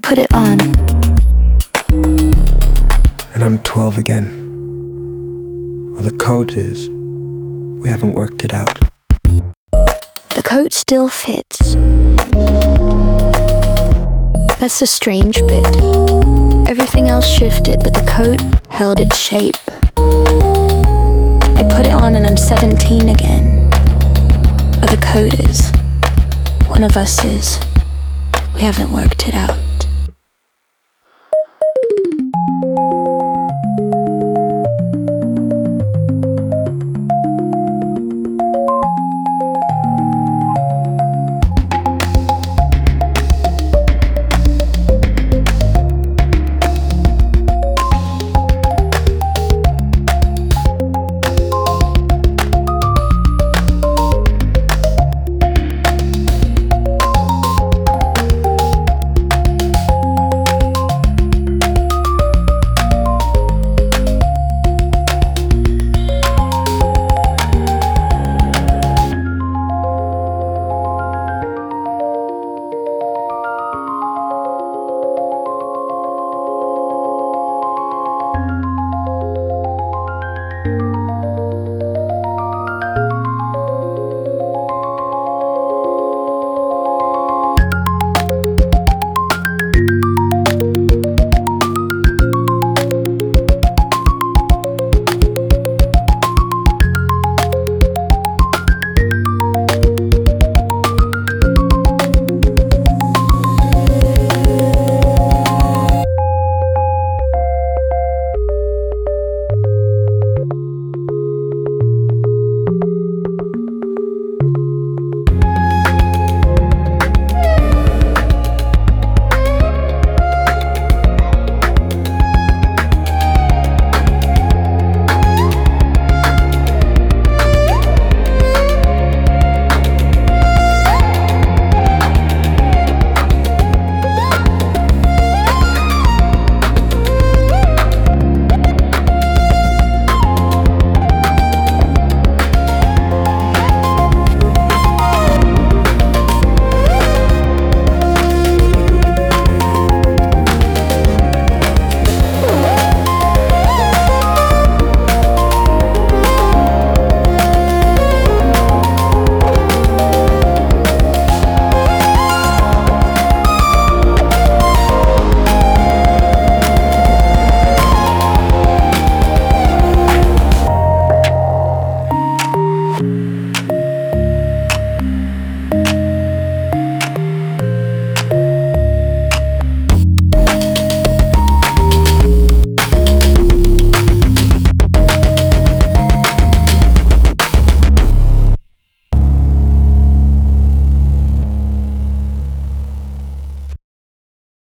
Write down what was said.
put it on. And I'm 12 again. Well, the code is, we haven't worked it out. The coat still fits. That's the strange bit. Everything else shifted, but the coat held its shape. I put it on and I'm 17 again. But the coat is, one of us is, we haven't worked it out.